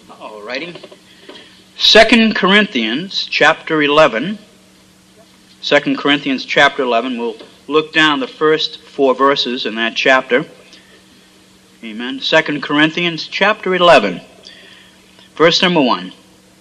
Alrighty. 2 Corinthians chapter 11. 2 Corinthians chapter 11. We'll look down the first 4 verses in that chapter. Amen. 2 Corinthians chapter 11. Verse number 1.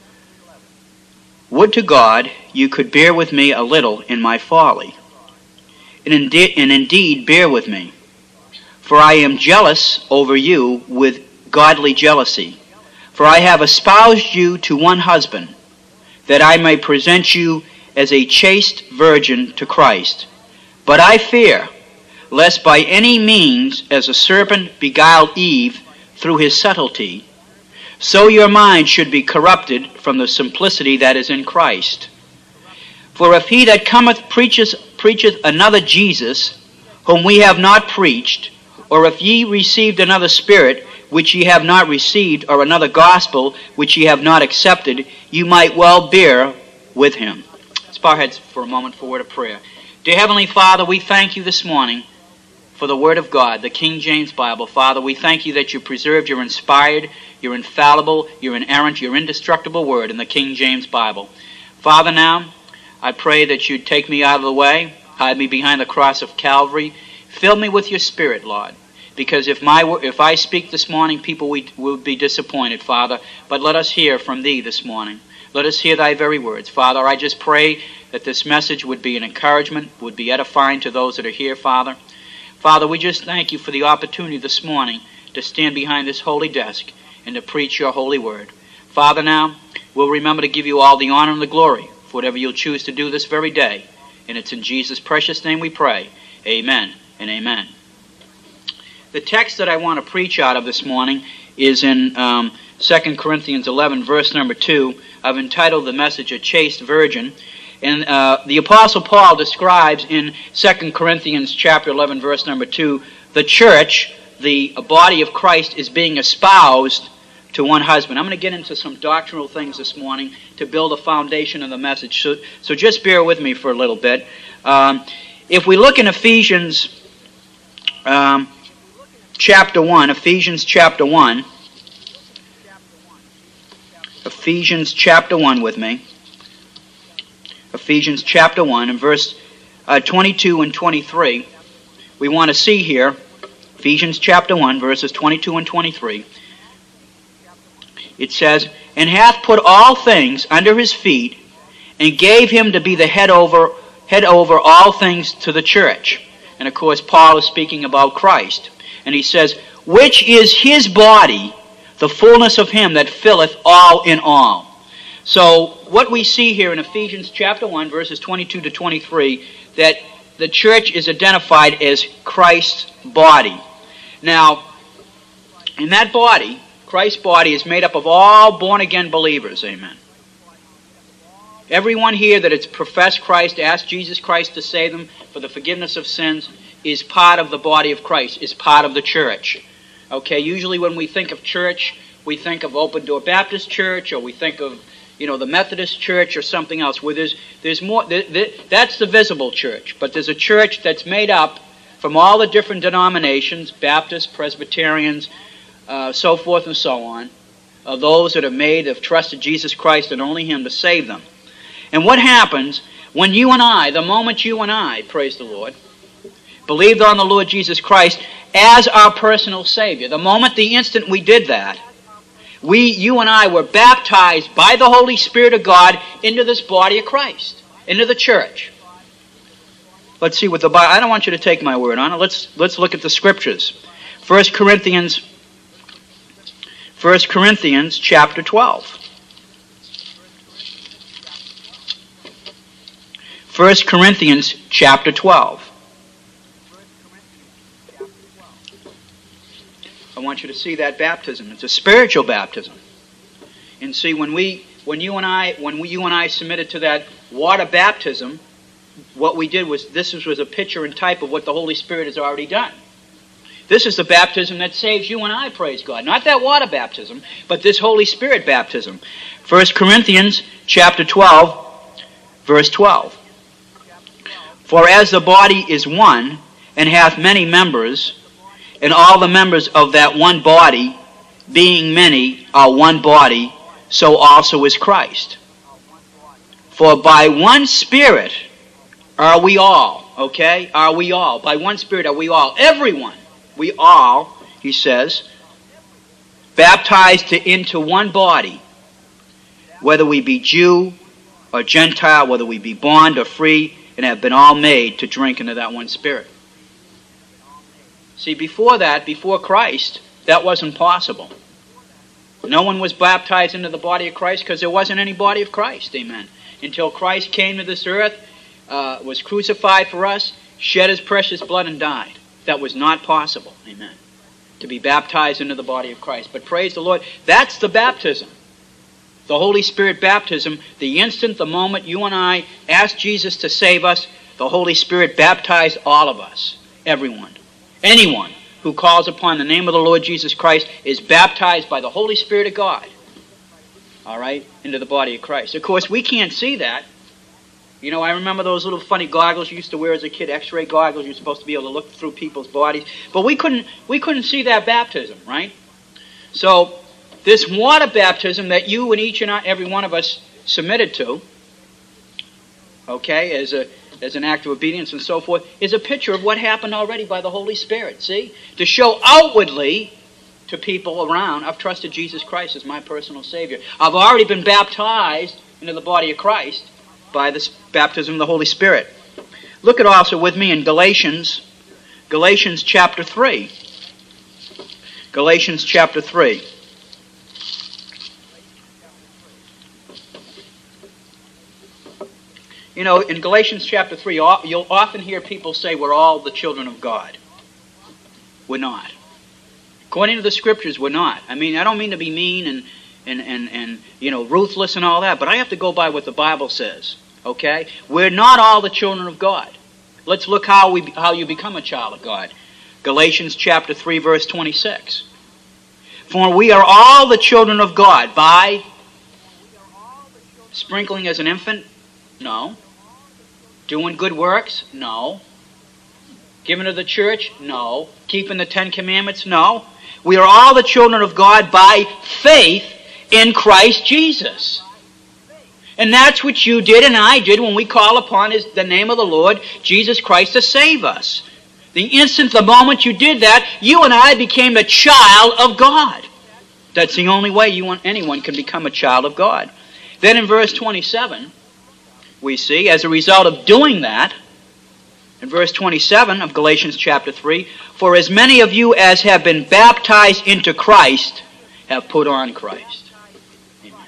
Would to God you could bear with me a little in my folly, and indeed bear with me. For I am jealous over you with godly jealousy. For I have espoused you to one husband, that I may present you as a chaste virgin to Christ. But I fear, lest by any means, as a serpent beguiled Eve through his subtlety, so your mind should be corrupted from the simplicity that is in Christ. For if he that cometh preacheth another Jesus, whom we have not preached, or if ye received another spirit, which ye have not received, or another gospel, which ye have not accepted, you might well bear with him. Let's bow our heads for a moment for a word of prayer. Dear Heavenly Father, we thank you this morning for the Word of God, the King James Bible. Father, we thank you that you preserved your inspired, your infallible, your inerrant, your indestructible Word in the King James Bible. Father, now, I pray that you'd take me out of the way, hide me behind the cross of Calvary, fill me with your Spirit, Lord. Because if I speak this morning, people will be disappointed, Father. But let us hear from thee this morning. Let us hear thy very words. Father, I just pray that this message would be an encouragement, would be edifying to those that are here, Father. Father, we just thank you for the opportunity this morning to stand behind this holy desk and to preach your holy word. Father, now, we'll remember to give you all the honor and the glory for whatever you'll choose to do this very day. And it's in Jesus' precious name we pray. Amen and amen. The text that I want to preach out of this morning is in 2 Corinthians 11, verse number 2. I've entitled the message, A Chaste Virgin. And the Apostle Paul describes in 2 Corinthians chapter 11, verse number 2, the church, the body of Christ, is being espoused to one husband. I'm going to get into some doctrinal things this morning to build a foundation of the message. So just bear with me for a little bit. If we look in Ephesians chapter 1, Ephesians chapter 1 with me. Ephesians chapter 1 and verse 22 and 23. We want to see here, Ephesians chapter 1, verses 22 and 23. It says, And hath put all things under his feet, and gave him to be the head over all things to the church. And of course, Paul is speaking about Christ. And he says, Which is his body, the fullness of him that filleth all in all. So what we see here in Ephesians chapter 1, verses 22 to 23, that the church is identified as Christ's body. Now, in that body, Christ's body is made up of all born-again believers. Amen. Everyone here that has professed Christ, asked Jesus Christ to save them for the forgiveness of sins, is part of the body of Christ, is part of the church. Okay, usually when we think of church, we think of Open Door Baptist Church, or we think of, the Methodist Church or something else, where there's more, that's the visible church. But there's a church that's made up from all the different denominations, Baptists, Presbyterians, so forth and so on, those that have trusted Jesus Christ and only Him to save them. And what happens when you and I, the moment you and I, praise the Lord, believed on the Lord Jesus Christ as our personal Savior, the instant we did that, you and I were baptized by the Holy Spirit of God into this body of Christ, into the church. Let's see what the Bible, I don't want you to take my word on it. Let's look at the scriptures. 1 Corinthians chapter 12. 1 Corinthians chapter 12. I want you to see that baptism. It's a spiritual baptism. And see, when you and I submitted to that water baptism, what we did was, this was a picture and type of what the Holy Spirit has already done. This is the baptism that saves you and I, praise God. Not that water baptism, but this Holy Spirit baptism. 1 Corinthians chapter 12, verse 12. For as the body is one, and hath many members, and all the members of that one body, being many, are one body, so also is Christ. For by one Spirit are we all, okay? Are we all. By one Spirit are we all. Everyone. We all, he says, baptized into one body, whether we be Jew or Gentile, whether we be bond or free, and have been all made to drink into that one Spirit. See, before that, before Christ, that wasn't possible. No one was baptized into the body of Christ because there wasn't any body of Christ, amen. Until Christ came to this earth, was crucified for us, shed his precious blood and died. That was not possible, amen, to be baptized into the body of Christ. But praise the Lord, that's the baptism. The Holy Spirit baptism, the instant, the moment you and I asked Jesus to save us, the Holy Spirit baptized all of us, everyone. Anyone who calls upon the name of the Lord Jesus Christ is baptized by the Holy Spirit of God, all right, into the body of Christ. Of course, we can't see that. You know, I remember those little funny goggles you used to wear as a kid, X-ray goggles. You're supposed to be able to look through people's bodies. But we couldn't see that baptism, right? So this water baptism that you and each and every one of us submitted to, okay, as an act of obedience and so forth, is a picture of what happened already by the Holy Spirit, see? To show outwardly to people around, I've trusted Jesus Christ as my personal Savior. I've already been baptized into the body of Christ by the baptism of the Holy Spirit. Look at also with me in Galatians chapter 3. Galatians chapter 3. You know, in Galatians chapter 3, you'll often hear people say we're all the children of God. We're not. According to the Scriptures, we're not. I mean, I don't mean to be mean and you know, ruthless and all that, but I have to go by what the Bible says, okay? We're not all the children of God. Let's look how you become a child of God. Galatians chapter 3, verse 26. For we are all the children of God by sprinkling as an infant? No. Doing good works? No. Giving to the church? No. Keeping the 10 Commandments? No. We are all the children of God by faith in Christ Jesus. And that's what you did and I did when we call upon the name of the Lord Jesus Christ to save us. The instant, the moment you did that, you and I became a child of God. That's the only way anyone can become a child of God. Then in verse 27, we see, as a result of doing that, in verse 27 of Galatians chapter 3, for as many of you as have been baptized into Christ have put on Christ. Amen.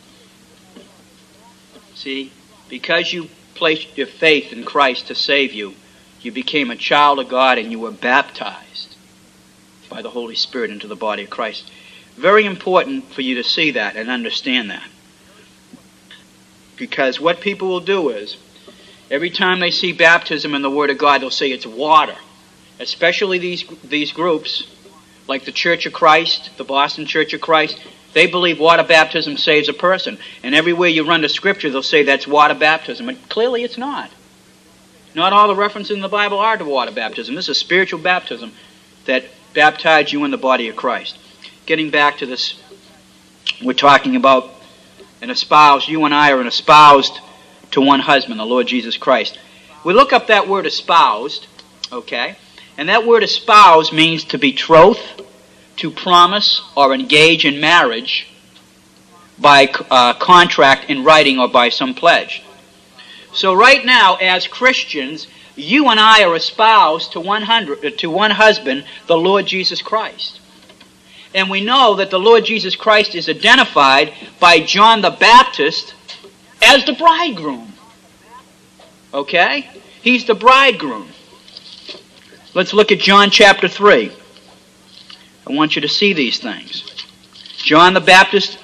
See, because you placed your faith in Christ to save you, you became a child of God and you were baptized by the Holy Spirit into the body of Christ. Very important for you to see that and understand that. Because what people will do is, every time they see baptism in the Word of God, they'll say it's water. Especially these groups, like the Church of Christ, the Boston Church of Christ, they believe water baptism saves a person. And everywhere you run to Scripture, they'll say that's water baptism. And clearly it's not. Not all the references in the Bible are to water baptism. This is spiritual baptism that baptized you in the body of Christ. Getting back to this, we're talking about an espoused. You and I are an espoused to one husband, the Lord Jesus Christ. We look up that word espoused, okay? And that word espouse means to betroth, to promise, or engage in marriage by contract in writing or by some pledge. So right now, as Christians, you and I are espoused to one husband, the Lord Jesus Christ. And we know that the Lord Jesus Christ is identified by John the Baptist as the bridegroom. Okay? He's the bridegroom. Let's look at John chapter 3. I want you to see these things. John the Baptist,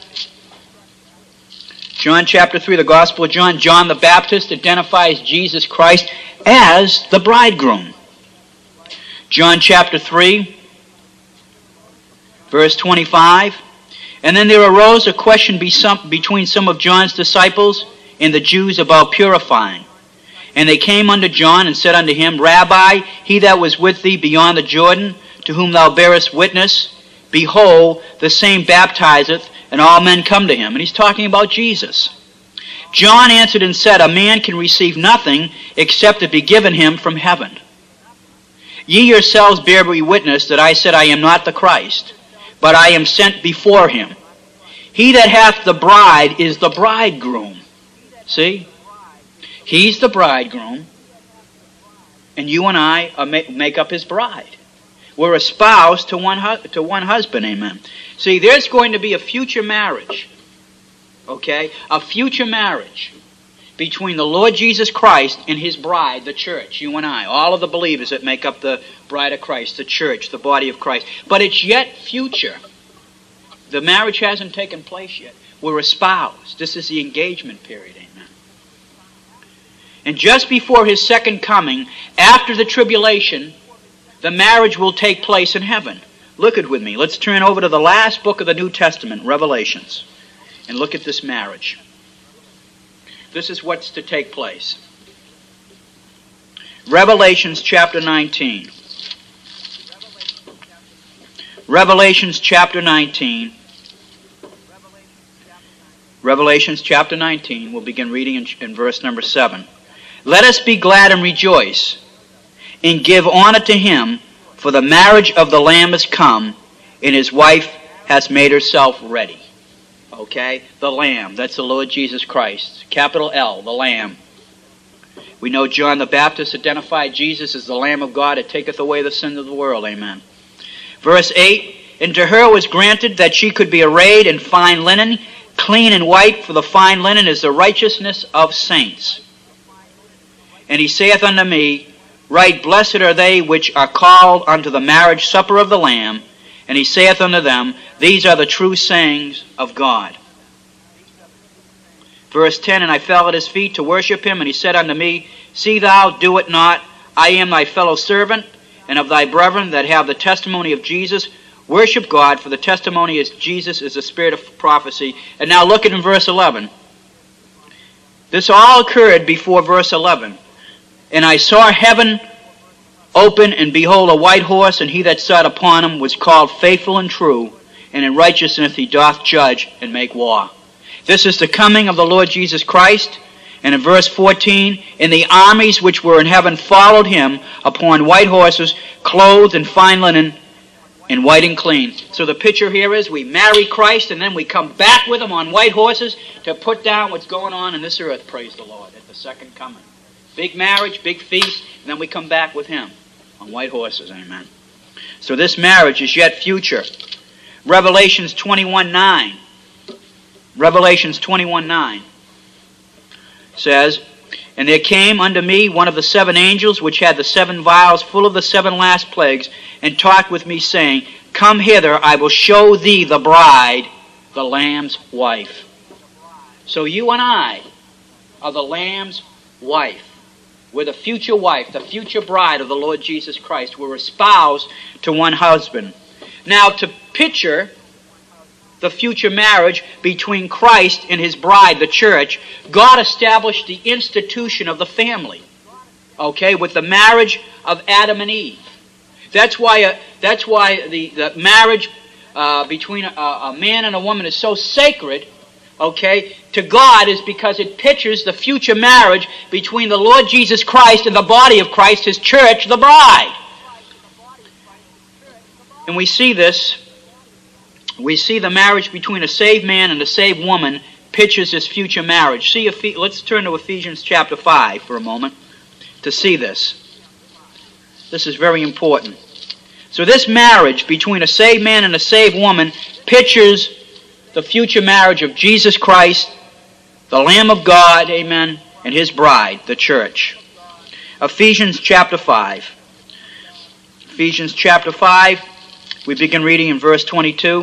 John chapter 3, the Gospel of John, John the Baptist identifies Jesus Christ as the bridegroom. John chapter 3, verse 25. And then there arose a question between some of John's disciples and the Jews about purifying. And they came unto John and said unto him, Rabbi, he that was with thee beyond the Jordan, to whom thou bearest witness, Behold, the same baptizeth, and all men come to him. And he's talking about Jesus. John answered and said, A man can receive nothing except it be given him from heaven. Ye yourselves bear me witness that I said I am not the Christ, but I am sent before him. He that hath the bride is the bridegroom. See? He's the bridegroom, and you and I make up his bride. We're espoused to one husband, amen. See, there's going to be a future marriage, okay? A future marriage between the Lord Jesus Christ and his bride, the church, you and I, all of the believers that make up the bride of Christ, the church, the body of Christ. But it's yet future. The marriage hasn't taken place yet. We're espoused. This is the engagement period, amen. And just before his second coming, after the tribulation, the marriage will take place in heaven. Look at with me. Let's turn over to the last book of the New Testament, Revelations, and look at this marriage. This is what's to take place. Revelations chapter 19. Revelations chapter 19. Revelations chapter 19. We'll begin reading in verse number 7. Let us be glad and rejoice, and give honor to him, for the marriage of the Lamb is come, and his wife has made herself ready. Okay? The Lamb, that's the Lord Jesus Christ. Capital L, the Lamb. We know John the Baptist identified Jesus as the Lamb of God that taketh away the sin of the world. Amen. Verse 8, And to her was granted that she could be arrayed in fine linen, clean and white, for the fine linen is the righteousness of saints. And he saith unto me, Right blessed are they which are called unto the marriage supper of the Lamb. And he saith unto them, These are the true sayings of God. Verse 10, And I fell at his feet to worship him, and he said unto me, See thou, do it not. I am thy fellow servant, and of thy brethren that have the testimony of Jesus. Worship God, for the testimony of Jesus is the spirit of prophecy. And now look at in verse 11. This all occurred before verse 11. And I saw heaven open, and behold, a white horse, and he that sat upon him was called Faithful and True, and in righteousness he doth judge and make war. This is the coming of the Lord Jesus Christ. And in verse 14, And the armies which were in heaven followed him upon white horses, clothed in fine linen, and white and clean. So the picture here is we marry Christ, and then we come back with him on white horses to put down what's going on in this earth, praise the Lord, at the second coming. Big marriage, big feast, and then we come back with him on white horses, amen. So this marriage is yet future. Revelations 21:9. Revelations 21:9 says, And there came unto me one of the seven angels, which had the seven vials full of the seven last plagues, and talked with me, saying, Come hither, I will show thee the bride, the Lamb's wife. So you and I are the Lamb's wife. We're the future wife, the future bride of the Lord Jesus Christ. We're espoused to one husband. Now, to picture the future marriage between Christ and his bride, the church, God established the institution of the family, okay, with the marriage of Adam and Eve. That's why the marriage between a man and a woman is so sacred, okay, to God, is because it pictures the future marriage between the Lord Jesus Christ and the body of Christ, his church, the bride. And we see this. We see the marriage between a saved man and a saved woman pictures this future marriage. Let's turn to Ephesians chapter 5 for a moment to see this. This is very important. So this marriage between a saved man and a saved woman pictures the future marriage of Jesus Christ, the Lamb of God, amen, and his bride, the church. Ephesians chapter 5. Ephesians chapter 5, we begin reading in verse 22.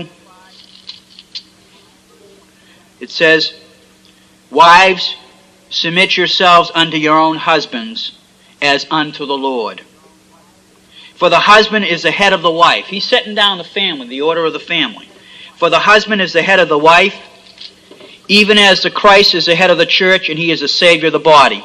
It says, Wives, submit yourselves unto your own husbands, as unto the Lord. For the husband is the head of the wife. He's setting down the family, the order of the family. For the husband is the head of the wife, even as the Christ is the head of the church, and he is the Savior of the body.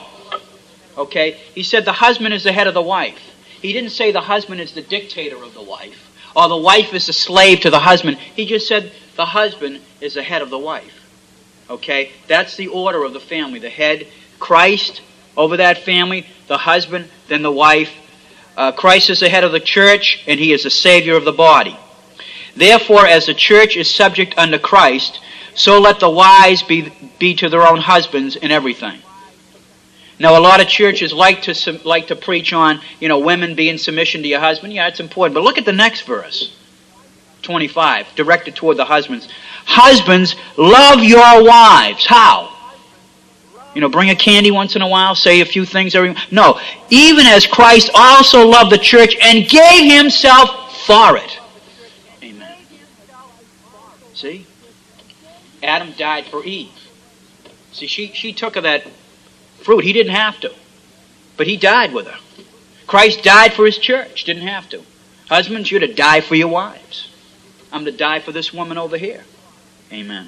Okay? He said the husband is the head of the wife. He didn't say the husband is the dictator of the wife, or the wife is a slave to the husband. He just said the husband is the head of the wife. Okay? That's the order of the family. The head, Christ over that family, the husband, then the wife. Christ is the head of the church, and he is the Savior of the body. Therefore, as the church is subject unto Christ, so let the wives be to their own husbands in everything. Now, a lot of churches like to preach on, women be in submission to your husband. Yeah, it's important. But look at the next verse, 25, directed toward the husbands. Husbands, love your wives. How? Bring a candy once in a while, say a few things. No, even as Christ also loved the church and gave himself for it. Amen. See? Adam died for Eve. See, she took of that fruit. He didn't have to. But he died with her. Christ died for his church. Didn't have to. Husbands, you're to die for your wives. I'm to die for this woman over here. Amen.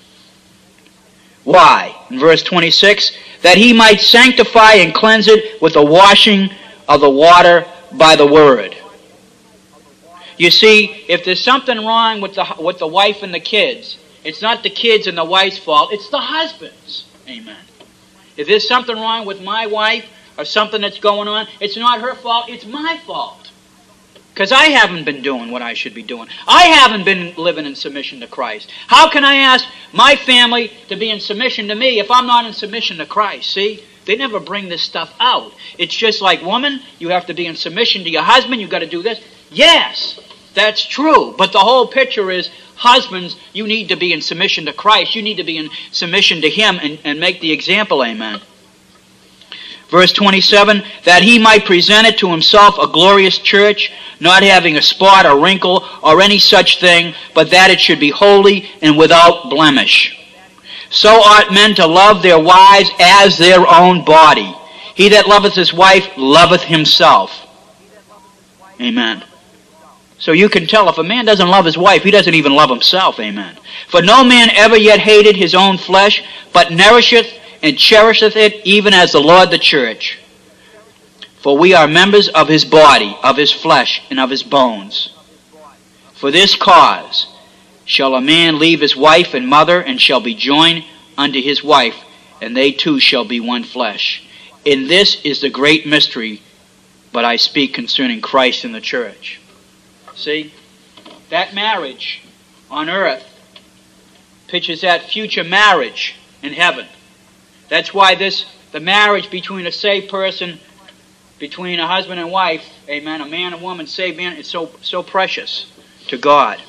Why? In verse 26, that he might sanctify and cleanse it with the washing of the water by the word. You see, if there's something wrong with the wife and the kids, it's not the kids and the wife's fault, it's the husband's. Amen. If there's something wrong with my wife or something that's going on, it's not her fault, it's my fault. Because I haven't been doing what I should be doing. I haven't been living in submission to Christ. How can I ask my family to be in submission to me if I'm not in submission to Christ? See? They never bring this stuff out. It's just like, woman, you have to be in submission to your husband. You've got to do this. Yes, that's true. But the whole picture is, husbands, you need to be in submission to Christ. You need to be in submission to him and make the example. Amen. Verse 27, that he might present it to himself a glorious church, not having a spot or wrinkle or any such thing, but that it should be holy and without blemish. So ought men to love their wives as their own body. He that loveth his wife loveth himself. Amen. So you can tell if a man doesn't love his wife, he doesn't even love himself. Amen. For no man ever yet hated his own flesh, but nourisheth and cherisheth it, even as the Lord the church. For we are members of his body, of his flesh, and of his bones. For this cause shall a man leave his wife and mother, and shall be joined unto his wife, and they two shall be one flesh. In this is the great mystery, but I speak concerning Christ and the church. See, that marriage on earth pictures that future marriage in heaven. That's why the marriage between a saved person, between a husband and wife, amen, a man and woman, saved man, is so precious to God.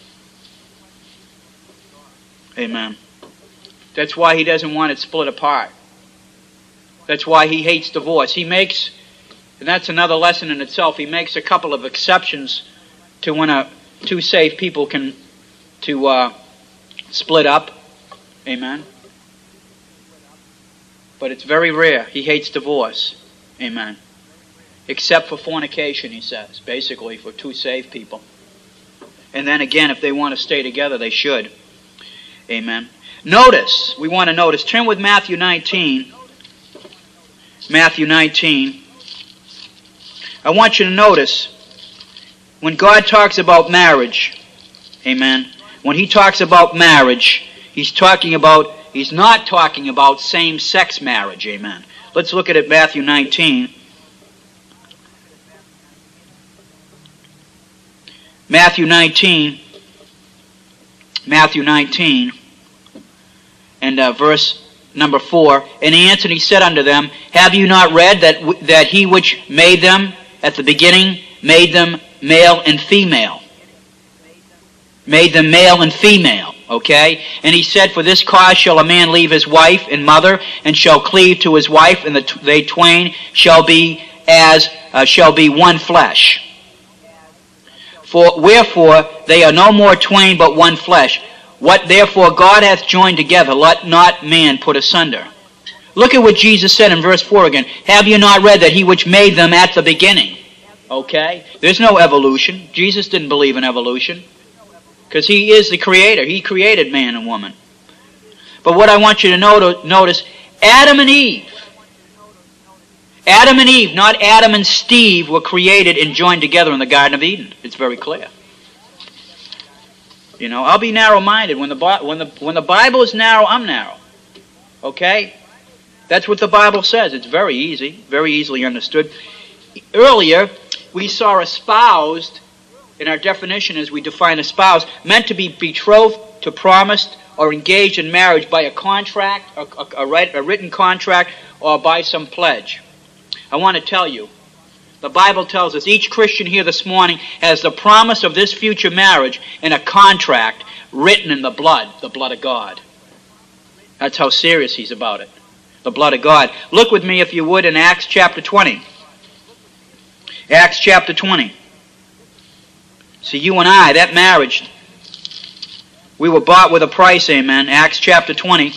Amen. That's why he doesn't want it split apart. That's why he hates divorce. He makes, and that's another lesson in itself, he makes a couple of exceptions to when two saved people can split up. Amen. But it's very rare. He hates divorce. Amen. Except for fornication, he says, basically for two saved people. And then again, if they want to stay together, they should. Amen. Notice, we want to notice, turn with Matthew 19. Matthew 19. I want you to notice, when God talks about marriage, amen, when he talks about marriage, he's not talking about same-sex marriage, amen. Let's look at it, Matthew 19. Matthew 19, and verse number 4. And he answered, he said unto them, have you not read that he which made them at the beginning made them male and female? Made them male and female, okay? And he said, for this cause shall a man leave his wife and mother, and shall cleave to his wife, and they twain shall be one flesh. For wherefore they are no more twain but one flesh. What therefore God hath joined together, let not man put asunder. Look at what Jesus said in verse 4 again. Have you not read that he which made them at the beginning? Okay? There's no evolution. Jesus didn't believe in evolution. Because he is the creator. He created man and woman. But what I want you to notice, Adam and Eve, not Adam and Steve, were created and joined together in the Garden of Eden. It's very clear. You know, I'll be narrow-minded. When the Bible is narrow, I'm narrow. Okay? That's what the Bible says. It's very easy, very easily understood. Earlier, we saw espoused, in our definition as we define espoused, meant to be betrothed to, promised, or engaged in marriage by a contract, a written contract, or by some pledge. I want to tell you, the Bible tells us each Christian here this morning has the promise of this future marriage in a contract written in the blood of God. That's how serious he's about it. The blood of God. Look with me, if you would, in Acts chapter 20. Acts chapter 20. See, you and I, that marriage, we were bought with a price, amen. Acts chapter 20.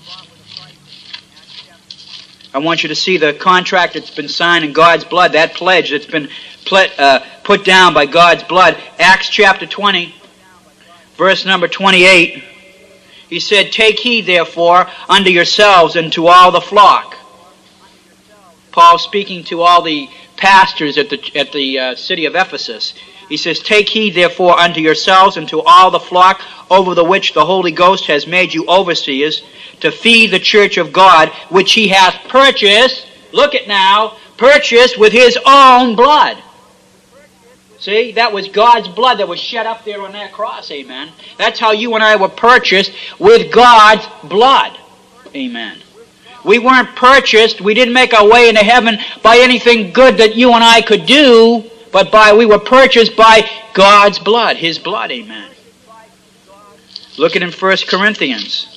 I want you to see the contract that's been signed in God's blood, that pledge that's been put down by God's blood. Acts chapter 20, verse number 28. He said, "Take heed, therefore, unto yourselves and to all the flock." Paul speaking to all the pastors at the city of Ephesus. He says, "Take heed, therefore, unto yourselves and to all the flock over the which the Holy Ghost has made you overseers, to feed the church of God, which he hath purchased," look at now, purchased with his own blood. See, that was God's blood that was shed up there on that cross, amen. That's how you and I were purchased, with God's blood, amen. We weren't purchased, we didn't make our way into heaven by anything good that you and I could do, but we were purchased by God's blood, his blood, amen. Look at in 1 Corinthians.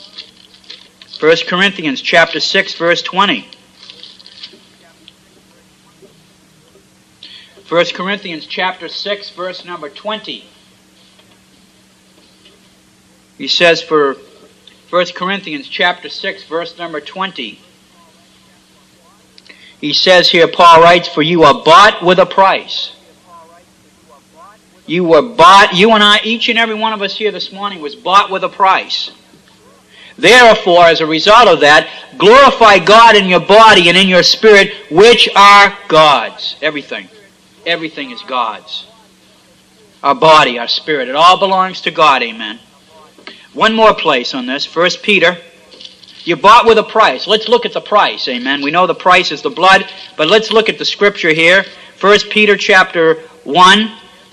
1 Corinthians chapter 6, verse 20. 1 Corinthians chapter 6, verse number 20. He says for 1 Corinthians chapter 6, verse number 20. He says here, Paul writes, "For you are bought with a price." You were bought, you and I, each and every one of us here this morning was bought with a price. Therefore, as a result of that, glorify God in your body and in your spirit, which are God's. Everything. Everything is God's. Our body, our spirit, it all belongs to God, amen. One more place on this, 1 Peter. You're bought with a price. Let's look at the price, amen. We know the price is the blood, but let's look at the scripture here. 1 Peter chapter 1.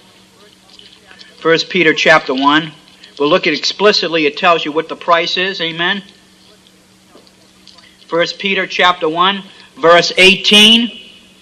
1 Peter chapter 1. We'll look at explicitly, it tells you what the price is, amen. 1 Peter chapter 1, verse 18.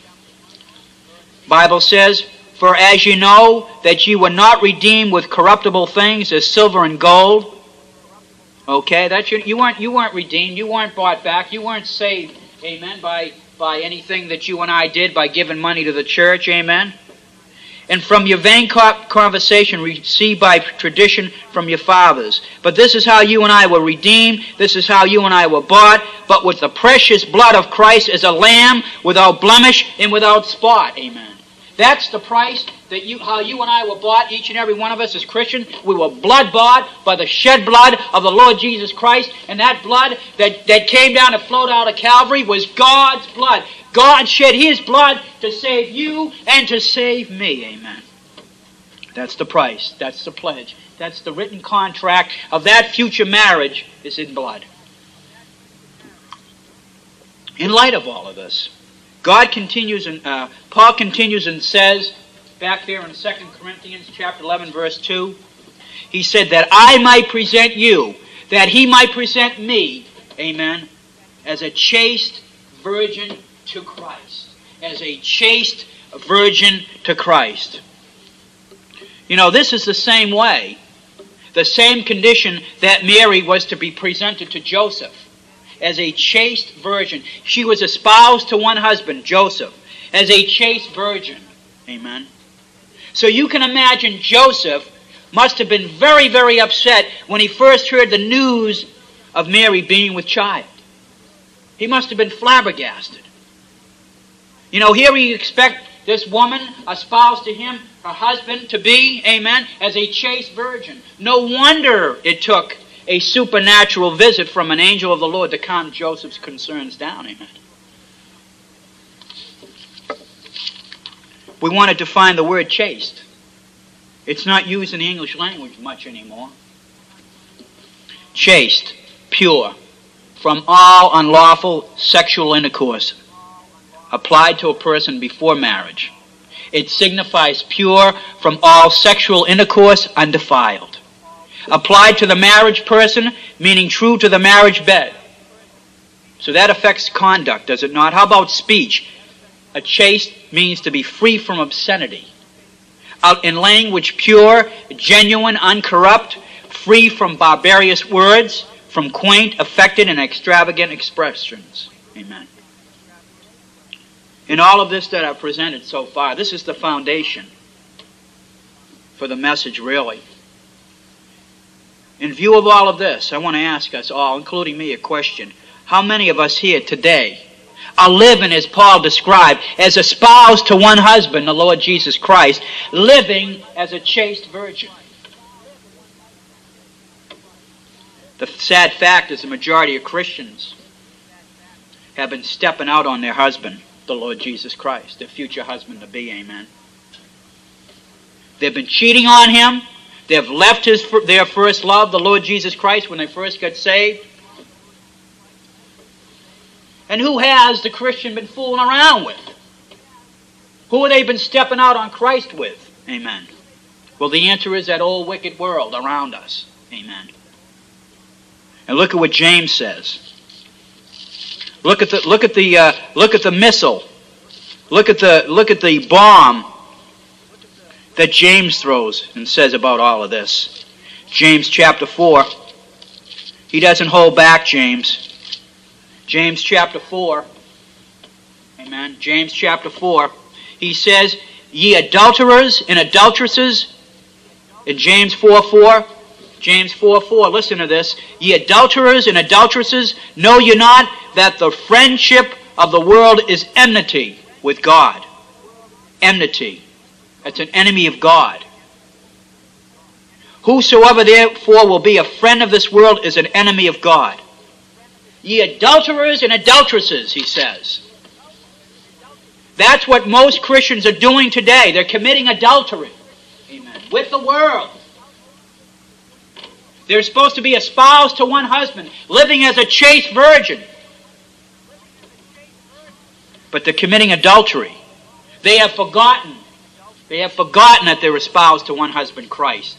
Bible says, "For as you know that you were not redeemed with corruptible things as silver and gold." Okay, you weren't redeemed, you weren't bought back, you weren't saved, amen, by anything that you and I did by giving money to the church, amen. "And from your vain conversation received by tradition from your fathers. But this is how you and I were redeemed. This is how you and I were bought. But with the precious blood of Christ as a lamb, without blemish and without spot." Amen. That's the price that how you and I were bought, each and every one of us as Christians. We were blood bought by the shed blood of the Lord Jesus Christ. And that blood that came down and flowed out of Calvary was God's blood. God shed his blood to save you and to save me. Amen. That's the price. That's the pledge. That's the written contract of that future marriage is in blood. In light of all of this, Paul continues and says, back there in 2 Corinthians chapter 11, verse 2, he said that I might present you, that he might present me, amen, as a chaste virgin to Christ. As a chaste virgin to Christ. You know, this is the same way, the same condition that Mary was to be presented to Joseph. As a chaste virgin. She was espoused to one husband, Joseph, as a chaste virgin. Amen. So you can imagine Joseph must have been very, very upset when he first heard the news of Mary being with child. He must have been flabbergasted. You know, here we expect this woman espoused to him, her husband, to be, amen, as a chaste virgin. No wonder it took a supernatural visit from an angel of the Lord to calm Joseph's concerns down. Amen. We want to define the word chaste. It's not used in the English language much anymore. Chaste, pure, from all unlawful sexual intercourse, applied to a person before marriage. It signifies pure from all sexual intercourse, undefiled. Applied to the marriage person, meaning true to the marriage bed. So that affects conduct, does it not? How about speech? A chaste means to be free from obscenity. Out in language pure, genuine, uncorrupt, free from barbarous words, from quaint, affected, and extravagant expressions. Amen. In all of this that I've presented so far, this is the foundation for the message, really. In view of all of this, I want to ask us all, including me, a question. How many of us here today are living, as Paul described, as espoused to one husband, the Lord Jesus Christ, living as a chaste virgin? The sad fact is the majority of Christians have been stepping out on their husband, the Lord Jesus Christ, their future husband-to-be, amen. They've been cheating on him. They've left their first love, the Lord Jesus Christ, when they first got saved. And who has the Christian been fooling around with? Who have they been stepping out on Christ with? Amen. Well, the answer is that old wicked world around us. Amen. And look at what James says. Look at the missile. Look at the bomb that James throws and says about all of this. James chapter 4. He doesn't hold back, James. James chapter 4. Amen. James chapter 4. He says, ye adulterers and adulteresses, in James 4:4. James 4:4, listen to this. Ye adulterers and adulteresses, know ye not that the friendship of the world is enmity with God? Enmity. That's an enemy of God. Whosoever therefore will be a friend of this world is an enemy of God. Ye adulterers and adulteresses, he says. That's what most Christians are doing today. They're committing adultery. Amen. With the world. They're supposed to be espoused to one husband, living as a chaste virgin. But they're committing adultery. They have forgotten. They have forgotten that they're espoused to one husband, Christ.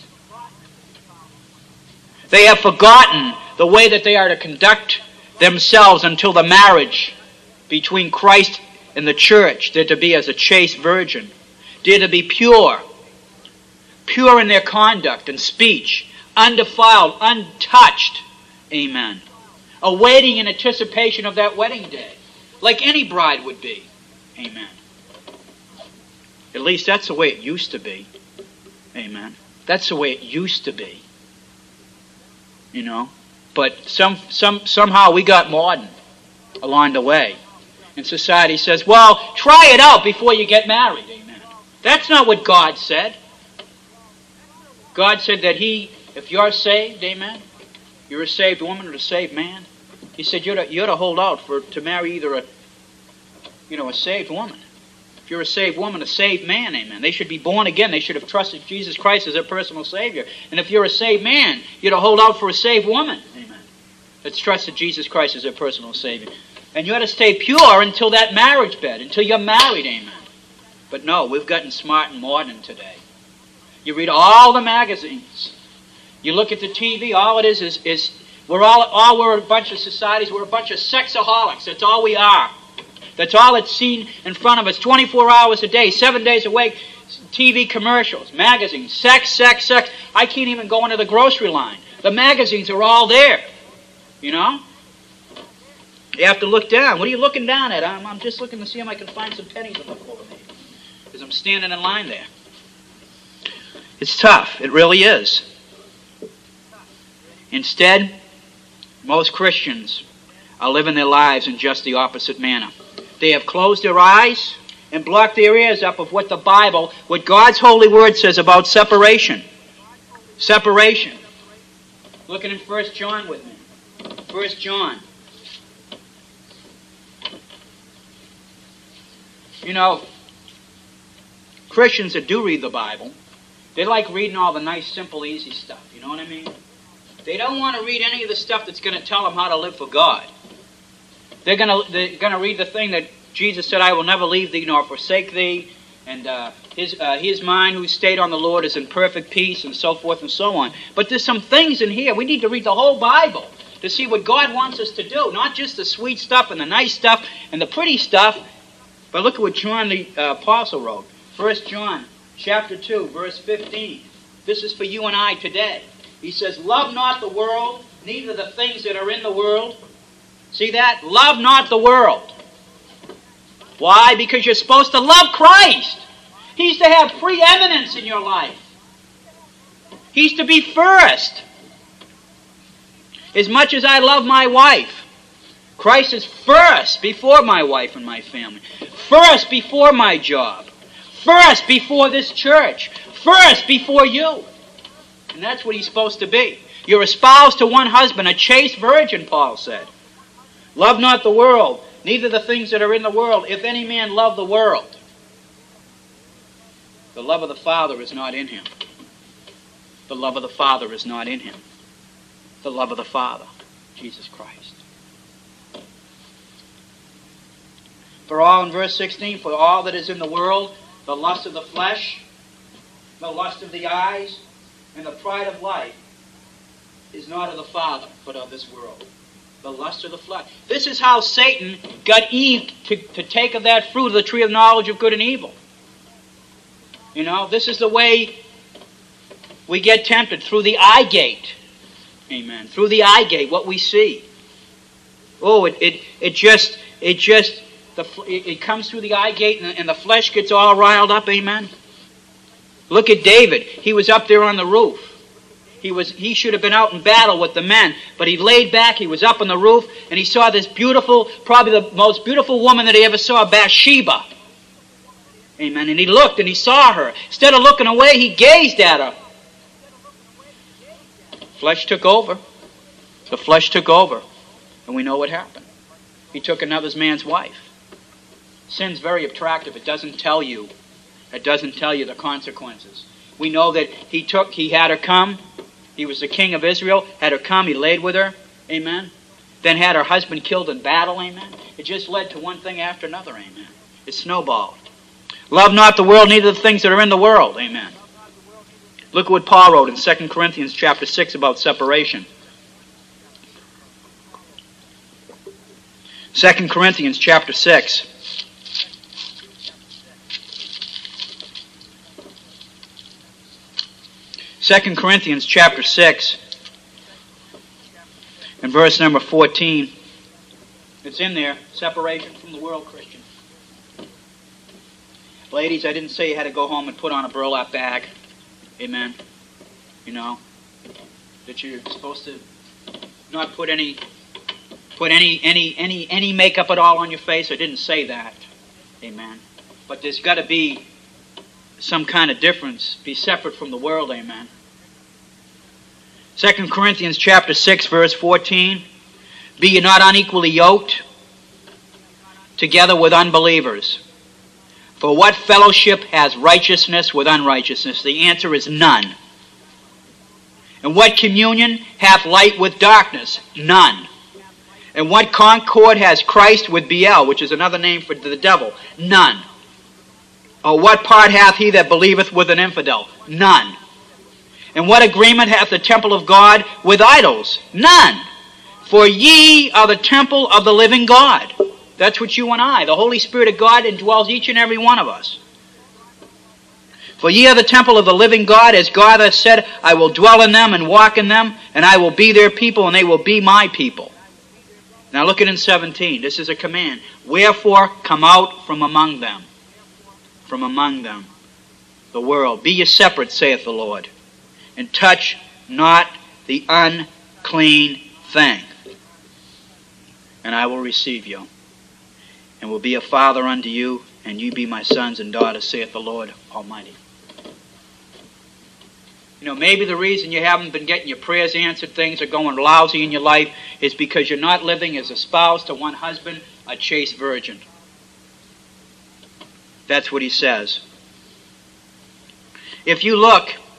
They have forgotten the way that they are to conduct themselves until the marriage between Christ and the church. They're to be as a chaste virgin. They're to be pure. Pure in their conduct and speech. Undefiled, untouched. Amen. Awaiting in anticipation of that wedding day. Like any bride would be. Amen. At least that's the way it used to be. That's the way it used to be. You know. But somehow we got modern along the way. And society says, well, try it out before you get married. Amen. That's not what God said. God said that if you're saved, amen, you're a saved woman or a saved man, He said you ought to hold out to marry either a saved woman. If you're a saved woman, a saved man, amen. They should be born again. They should have trusted Jesus Christ as their personal Savior. And if you're a saved man, you ought to hold out for a saved woman, amen, that's trusted Jesus Christ as their personal Savior. And you ought to stay pure until that marriage bed, until you're married, amen. But no, we've gotten smart and modern today. You read all the magazines. You look at the TV, all it is we're a bunch of societies, we're a bunch of sexaholics. That's all we are. That's all that's seen in front of us 24 hours a day, 7 days a week. TV commercials, magazines, sex, sex, sex. I can't even go into the grocery line. The magazines are all there. You know? You have to look down. What are you looking down at? I'm just looking to see if I can find some pennies on the floor, maybe. Because I'm standing in line there. It's tough. It really is. Instead, most Christians are living their lives in just the opposite manner. They have closed their eyes and blocked their ears up of what the Bible, what God's holy word says about separation. Separation. Looking in 1 John with me. 1 John. You know, Christians that do read the Bible They like reading all the nice, simple, easy stuff. You know what I mean? They don't want to read any of the stuff that's going to tell them how to live for God. They're going to read the thing that Jesus said, I will never leave thee nor forsake thee. And he is mine who stayed on the Lord is in perfect peace, and so forth and so on. But there's some things in here. We need to read the whole Bible to see what God wants us to do. Not just the sweet stuff and the nice stuff and the pretty stuff. But look at what John the Apostle wrote. 1 John chapter 2, verse 15. This is for you and I today. He says, love not the world, neither the things that are in the world. See that? Love not the world. Why? Because you're supposed to love Christ. He's to have preeminence in your life. He's to be first. As much as I love my wife, Christ is first before my wife and my family. First before my job. First before this church. First before you. And that's what he's supposed to be. You're espoused to one husband, a chaste virgin, Paul said. Love not the world, neither the things that are in the world. If any man love the world, the love of the Father is not in him. The love of the Father is not in him. The love of the Father, Jesus Christ. For all, in verse 16, for all that is in the world, the lust of the flesh, the lust of the eyes, and the pride of life is not of the Father, but of this world. The lust of the flesh. This is how Satan got Eve to take of that fruit of the tree of knowledge of good and evil. You know, this is the way we get tempted, through the eye gate. Amen. Through the eye gate, what we see. Oh, it comes through the eye gate, and the flesh gets all riled up. Amen. Look at David. He was up there on the roof. He should have been out in battle with the men, but he laid back. He was up on the roof, and he saw this beautiful, probably the most beautiful woman that he ever saw, Bathsheba. Amen. And he looked and he saw her. Instead of looking away, he gazed at her. Flesh took over. The flesh took over. And we know what happened. He took another man's wife. Sin's very attractive. It doesn't tell you. It doesn't tell you the consequences. We know that he had her come. He was the king of Israel. Had her come. He laid with her. Amen. Then had her husband killed in battle. Amen. It just led to one thing after another. Amen. It snowballed. Love not the world, neither the things that are in the world. Amen. Look at what Paul wrote in 2 Corinthians chapter 6 about separation. 2 Corinthians chapter 6. Second Corinthians chapter 6 and verse number 14. It's in there. Separation from the world, Christian. Ladies, I didn't say you had to go home and put on a burlap bag. Amen. You know, that you're supposed to not put any makeup at all on your face. I didn't say that. Amen. But there's got to be some kind of difference. Be separate from the world. Amen. 2 Corinthians chapter 6, verse 14. Be ye not unequally yoked together with unbelievers. For what fellowship has righteousness with unrighteousness? The answer is none. And what communion hath light with darkness? None. And what concord has Christ with Belial, which is another name for the devil? None. Or what part hath he that believeth with an infidel? None. And what agreement hath the temple of God with idols? None. For ye are the temple of the living God. That's what you and I, the Holy Spirit of God, indwells each and every one of us. For ye are the temple of the living God, as God hath said, I will dwell in them and walk in them, and I will be their people, and they will be my people. Now look at in 17. This is a command. Wherefore come out from among them. From among them. The world. Be ye separate, saith the Lord, and touch not the unclean thing. And I will receive you, and will be a father unto you, and you be my sons and daughters, saith the Lord Almighty. You know, maybe the reason you haven't been getting your prayers answered, things are going lousy in your life, is because you're not living as a spouse to one husband, a chaste virgin. That's what he says. If you look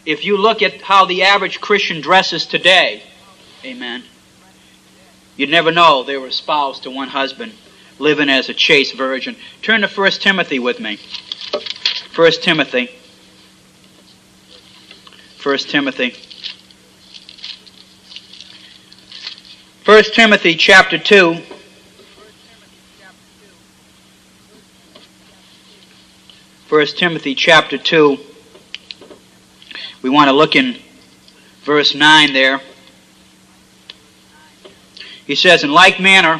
if you look at how the average Christian dresses today, amen, you'd never know they were espoused to one husband, living as a chaste virgin. Turn to 1 Timothy with me. 1 Timothy. 1 Timothy. 1 Timothy chapter 2. 1 Timothy chapter 2. We want to look in verse 9 there. He says, in like manner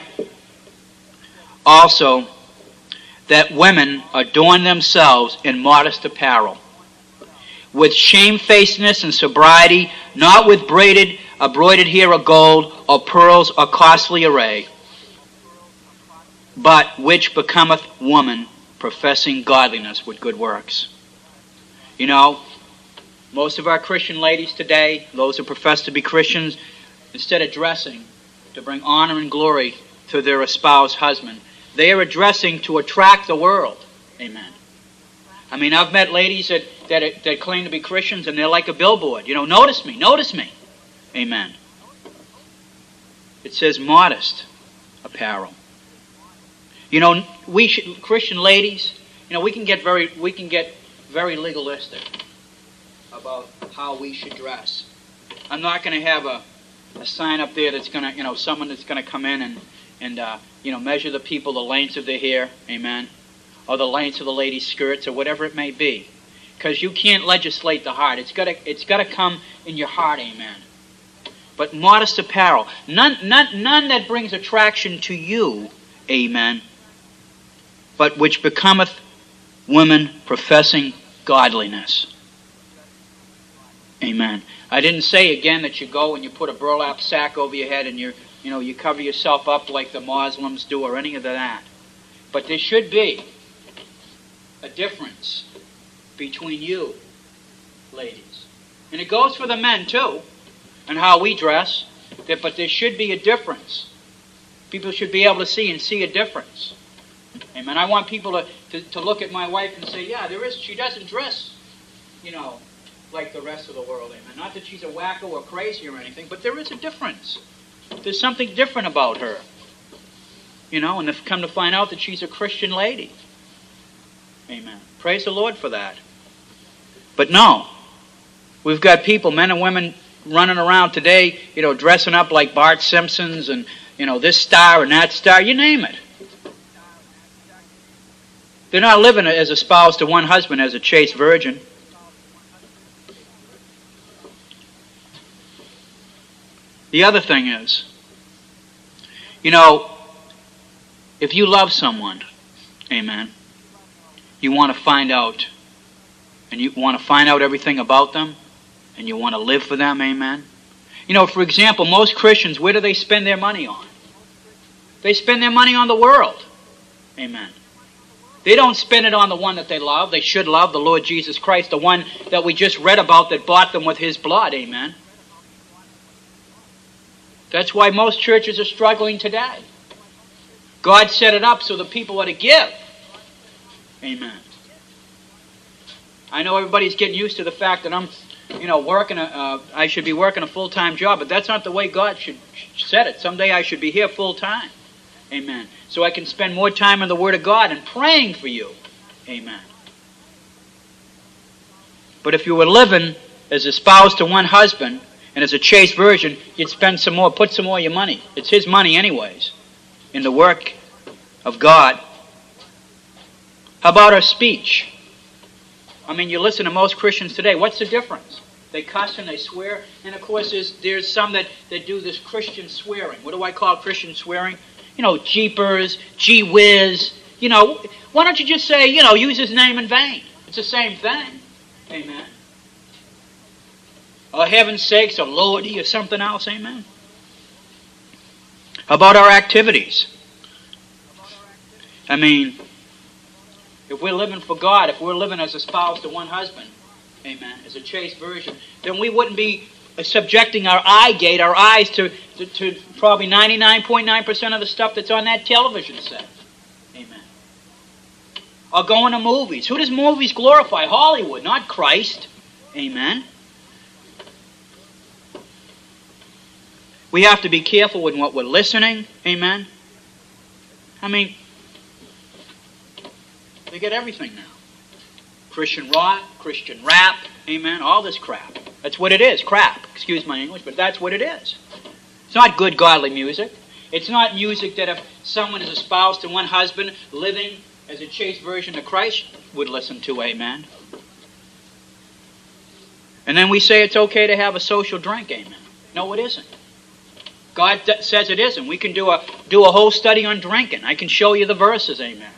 also that women adorn themselves in modest apparel, with shamefacedness and sobriety, not with embroidered hair or gold, or pearls, or costly array, but which becometh woman, professing godliness with good works. You know, most of our Christian ladies today, those who profess to be Christians, instead of dressing to bring honor and glory to their espoused husband, they are dressing to attract the world. Amen. I mean, I've met ladies that claim to be Christians, and they're like a billboard. You know, notice me, notice me. Amen. It says modest apparel. You know, Christian ladies, you know, we can get very legalistic about how we should dress. I'm not going to have a sign up there that's going to, you know, someone that's going to come in and measure the people, the lengths of their hair, amen, or the lengths of the ladies' skirts, or whatever it may be, because you can't legislate the heart. It's got to come in your heart, amen. But modest apparel, none that brings attraction to you, amen, but which becometh women professing godliness. Amen. I didn't say again that you go and you put a burlap sack over your head and you cover yourself up like the Muslims do or any of that. But there should be a difference between you, ladies. And it goes for the men too, and how we dress. But there should be a difference. People should be able to see a difference. Amen. I want people to look at my wife and say, yeah, there is. She doesn't dress, like the rest of the world. Amen. Not that she's a wacko or crazy or anything, but there is a difference. There's something different about her. And they've come to find out that she's a Christian lady. Amen. Praise the Lord for that. But no, we've got people, men and women, running around today, dressing up like Bart Simpsons and, this star and that star, you name it. They're not living as a spouse to one husband, as a chaste virgin. The other thing is, if you love someone, amen, you want to find out, and you want to find out everything about them, and you want to live for them, amen. For example, most Christians, where do they spend their money on? They spend their money on the world, amen. They don't spend it on the one that they love. They should love, the Lord Jesus Christ, the one that we just read about that bought them with His blood, amen. That's why most churches are struggling today. God set it up so the people are to give. Amen. I know everybody's getting used to the fact that I'm, I should be working a full-time job, but that's not the way God should set it. Someday I should be here full-time. Amen. So I can spend more time in the Word of God and praying for you. Amen. But if you were living as a spouse to one husband, and as a chaste virgin, you'd spend some more, put some more of your money. It's His money anyways, in the work of God. How about our speech? I mean, you listen to most Christians today. What's the difference? They cuss and they swear. And of course, there's some that do this Christian swearing. What do I call Christian swearing? Jeepers, gee whiz. Why don't you just say, use His name in vain? It's the same thing. Amen. Or heaven's sakes, or Lordy, or something else, amen. How about our activities? I mean, if we're living for God, if we're living as a spouse to one husband, amen, as a chaste virgin, then we wouldn't be subjecting our eye gate, our eyes, to probably 99.9% of the stuff that's on that television set. Amen. Or going to movies. Who does movies glorify? Hollywood, not Christ. Amen. We have to be careful with what we're listening. Amen. I mean, they get everything now. Christian rock, Christian rap, amen, all this crap. That's what it is, crap. Excuse my English, but that's what it is. It's not good, godly music. It's not music that if someone is espoused to one husband, living as a chaste virgin to Christ, would listen to, amen. And then we say it's okay to have a social drink, amen. No, it isn't. God says it isn't. We can do a whole study on drinking. I can show you the verses, amen.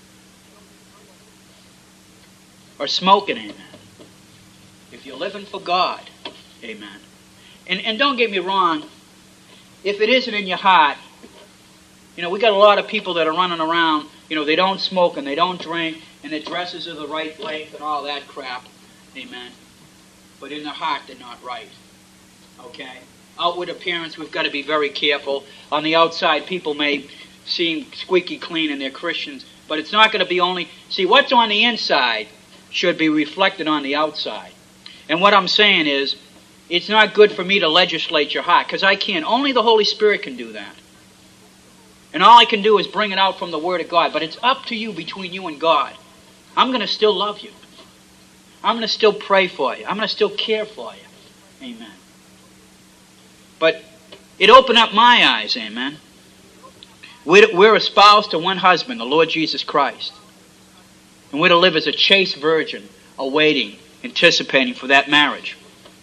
Or smoking, amen. If you're living for God, amen. And don't get me wrong, if it isn't in your heart, you know, we got a lot of people that are running around, you know, they don't smoke and they don't drink, and their dresses are the right length and all that crap, amen. But in their heart, they're not right, okay? Outward appearance, we've got to be very careful. On the outside, people may seem squeaky clean and they're Christians, but it's not going to be only... See, what's on the inside should be reflected on the outside. And what I'm saying is, it's not good for me to legislate your heart, because I can't. Only the Holy Spirit can do that. And all I can do is bring it out from the Word of God. But it's up to you, between you and God. I'm going to still love you. I'm going to still pray for you. I'm going to still care for you. Amen. But it opened up my eyes, amen. We're espoused to one husband, the Lord Jesus Christ. And we're to live as a chaste virgin, awaiting, anticipating for that marriage.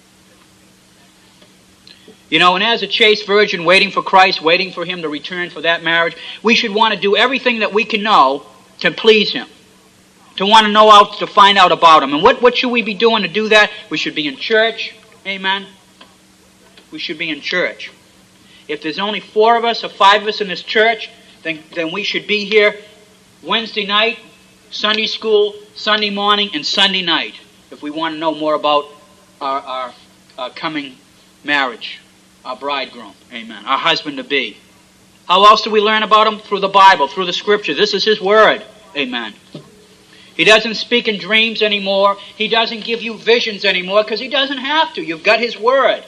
You know, and as a chaste virgin, waiting for Christ, waiting for Him to return for that marriage, we should want to do everything that we can know to please Him. To want to know out, to find out about Him. And what should we be doing to do that? We should be in church. Amen. We should be in church. If there's only 4 of us or 5 of us in this church, then we should be here Wednesday night, Sunday school, Sunday morning, and Sunday night, if we want to know more about our coming marriage, our bridegroom, amen, our husband-to-be. How else do we learn about him? Through the Bible, through the Scripture. This is His Word, amen. He doesn't speak in dreams anymore. He doesn't give you visions anymore, because He doesn't have to. You've got His Word.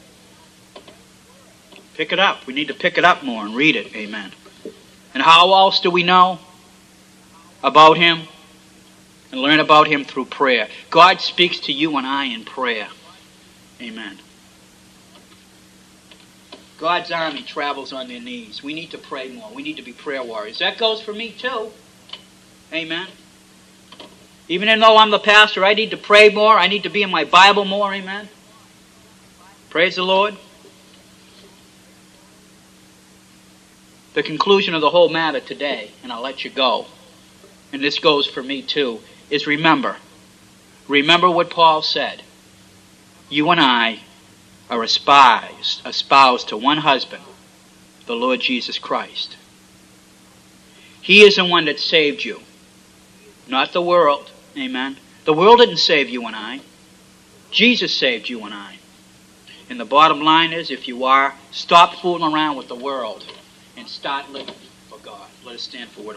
Pick it up. We need to pick it up more and read it, amen. And how else do we know about Him? And learn about Him through prayer. God speaks to you and I in prayer. Amen. God's army travels on their knees. We need to pray more. We need to be prayer warriors. That goes for me too. Amen. Even though I'm the pastor, I need to pray more. I need to be in my Bible more. Amen. Praise the Lord. The conclusion of the whole matter today, and I'll let you go, and this goes for me too, is remember. Remember what Paul said. You and I are espoused to one husband, the Lord Jesus Christ. He is the one that saved you, not the world. Amen. The world didn't save you and I. Jesus saved you and I. And the bottom line is, if you are, stop fooling around with the world and start living for God. Let us stand for word.